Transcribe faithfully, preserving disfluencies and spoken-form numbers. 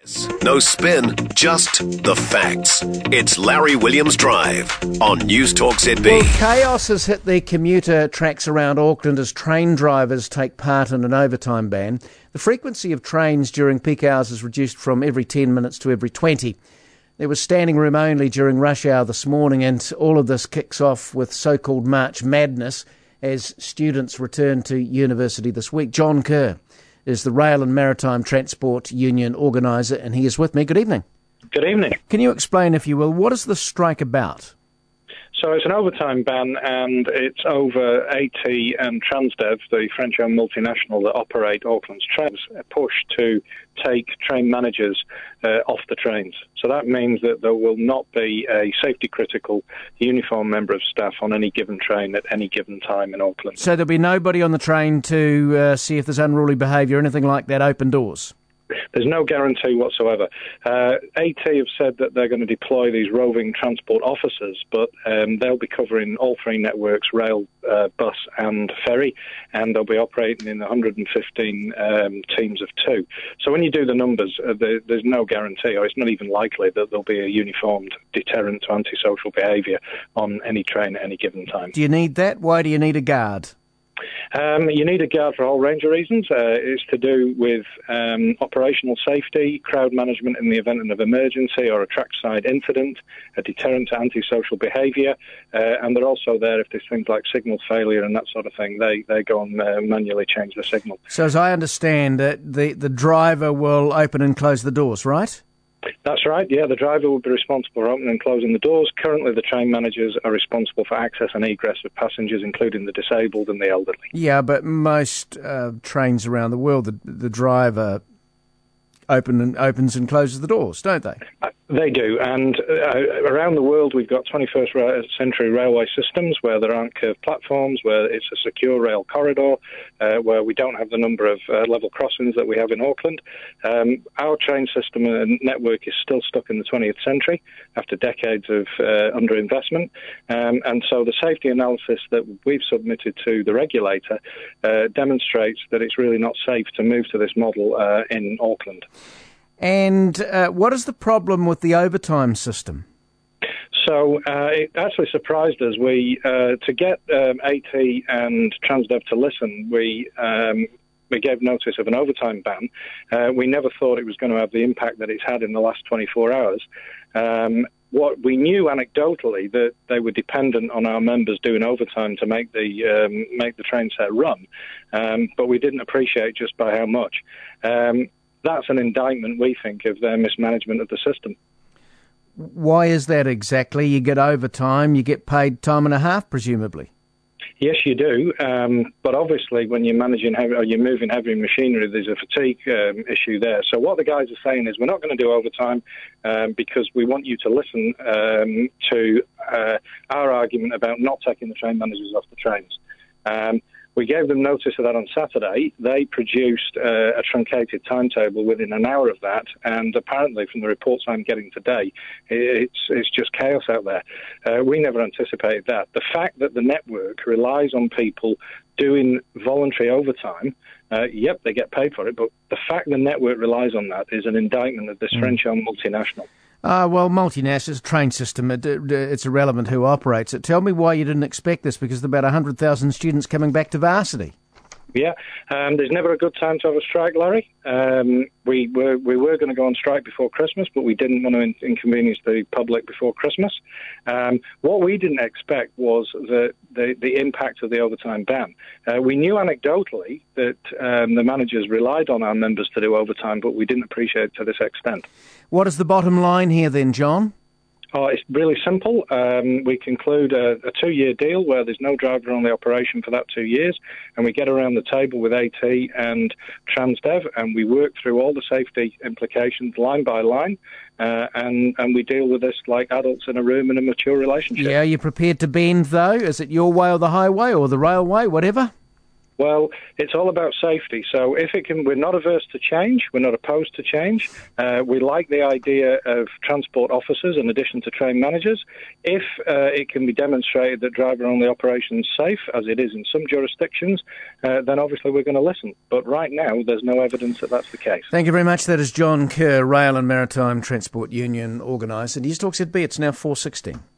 No spin, just the facts. It's Larry Williams Drive on News Talk Z B. Well, chaos has hit the commuter tracks around Auckland as train drivers take part in an overtime ban. The frequency of trains during peak hours is reduced from every ten minutes to every twenty. There was standing room only during rush hour this morning, and all of this kicks off with so-called March Madness as students return to university this week. John Kerr is the Rail and Maritime Transport Union organiser, and he is with me. Good evening. Good evening. Can you explain, if you will, what is the strike about? So it's an overtime ban, and it's over A T and Transdev, the French-owned multinational that operate Auckland's trains, a push to take train managers uh, off the trains. So that means that there will not be a safety-critical uniformed member of staff on any given train at any given time in Auckland. So there'll be nobody on the train to uh, see if there's unruly behaviour or anything like that, open doors? There's no guarantee whatsoever. Uh, A T have said that they're going to deploy these roving transport officers, but um, they'll be covering all three networks, rail, uh, bus and ferry, and they'll be operating in one hundred fifteen um, teams of two. So when you do the numbers, uh, there, there's no guarantee, or it's not even likely that there'll be a uniformed deterrent to antisocial behaviour on any train at any given time. Do you need that? Why do you need a guard? Um, you need a guard for a whole range of reasons. Uh, it's to do with um, operational safety, crowd management in the event of an emergency or a trackside incident, a deterrent to antisocial behaviour, uh, and they're also there if there's things like signal failure and that sort of thing. They they go and uh, manually change the signal. So as I understand it, the, the driver will open and close the doors, right? That's right, yeah. The driver will be responsible for opening and closing the doors. Currently, the train managers are responsible for access and egress of passengers, including the disabled and the elderly. Yeah, but most uh, trains around the world, the, the driver open and opens and closes the doors, don't they? Uh, they do, and uh, around the world we've got twenty-first century railway systems where there aren't curved platforms, where it's a secure rail corridor, uh, where we don't have the number of uh, level crossings that we have in Auckland. Um, our train system and network is still stuck in the twentieth century after decades of uh, underinvestment, um, and so the safety analysis that we've submitted to the regulator uh, demonstrates that it's really not safe to move to this model uh, in Auckland. And uh, what is the problem with the overtime system? So uh, it actually surprised us. We uh, to get um, A T and Transdev to listen, we um, we gave notice of an overtime ban. Uh, we never thought it was going to have the impact that it's had in the last twenty-four hours. Um, what we knew anecdotally that they were dependent on our members doing overtime to make the um, make the train set run, um, but we didn't appreciate just by how much. Um, That's an indictment, we think, of their mismanagement of the system. Why is that exactly? You get overtime, you get paid time and a half, presumably. Yes, you do. Um, but obviously, when you're managing heavy, or you're moving heavy machinery, there's a fatigue um, issue there. So what the guys are saying is, we're not going to do overtime um, because we want you to listen um, to uh, our argument about not taking the train managers off the trains. Um, We gave them notice of that on Saturday. They produced uh, a truncated timetable within an hour of that, and apparently from the reports I'm getting today, it's it's just chaos out there. Uh, we never anticipated that. The fact that the network relies on people doing voluntary overtime, uh, yep, they get paid for it, but the fact the network relies on that is an indictment of this mm. French-owned multinational. Uh, well, multinational train system, it, it's irrelevant who operates it. Tell me why you didn't expect this, because there's about one hundred thousand students coming back to varsity. Yeah, um, there's never a good time to have a strike, Larry. Um, we were we were going to go on strike before Christmas, but we didn't want to in- inconvenience the public before Christmas. Um, what we didn't expect was the, the, the impact of the overtime ban. Uh, we knew anecdotally that um, the managers relied on our members to do overtime, but we didn't appreciate it to this extent. What is the bottom line here then, John? Oh, it's really simple. Um, we conclude a, a two-year deal where there's no driver on the operation for that two years, and we get around the table with A T and Transdev, and we work through all the safety implications line by line, uh, and, and we deal with this like adults in a room in a mature relationship. Yeah, are you prepared to bend, though? Is it your way or the highway or the railway, whatever? Well, it's all about safety. So if it can, we're not averse to change. We're not opposed to change. Uh, we like the idea of transport officers in addition to train managers. If uh, it can be demonstrated that driver-only operation is safe, as it is in some jurisdictions, uh, then obviously we're going to listen. But right now, there's no evidence that that's the case. Thank you very much. That is John Kerr, Rail and Maritime Transport Union organiser. News Talk Z B, it's now four sixteen.